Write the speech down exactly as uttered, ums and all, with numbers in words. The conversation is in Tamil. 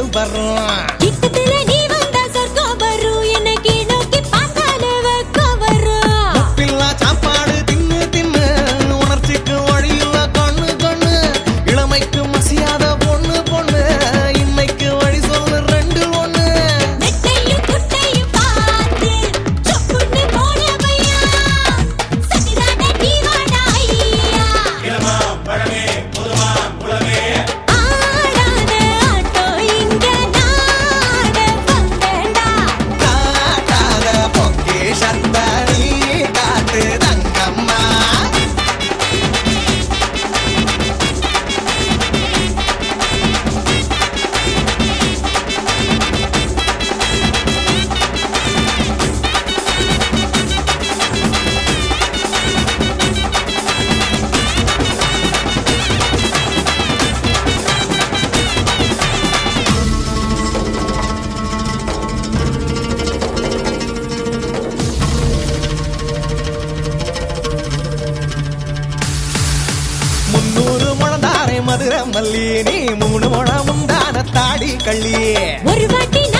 வரும் கிட்டத்துல நீ வந்தா சொர்க்கம் வரும் எனக்கு நோக்கி பார்த்தாலே வெக்கம் வரும் உப்பில்லா சாப்பாடு தின்னு தின்னு உணர்ச்சிக்கு வழியில்ல கண்ணு கண்ணு இளமைக்கு மசியாத பொண்ணு பொண்ணு இன்மைக்கு வழி சொல்லு ரெண்டு ஒண்ணு நெட்டையும் குட்டையும் பார்த்து சொப்புன்னு போன பையா சட்டிதானே நீ வாடா ஐயா இளமாம் பழமே புதுமாம் குளமே ஆடாத ஆட்டோ இங்க நாட வந்தேன்டா காட்டாத பொக்கிஷத்தை நீ காட்டு தங்கம்மா முன்னூறு முழந்தாரை மதுரை மல்லி நீ மூணு முழம் முந்தான தாடி கள்ளி ஒரு வாட்டி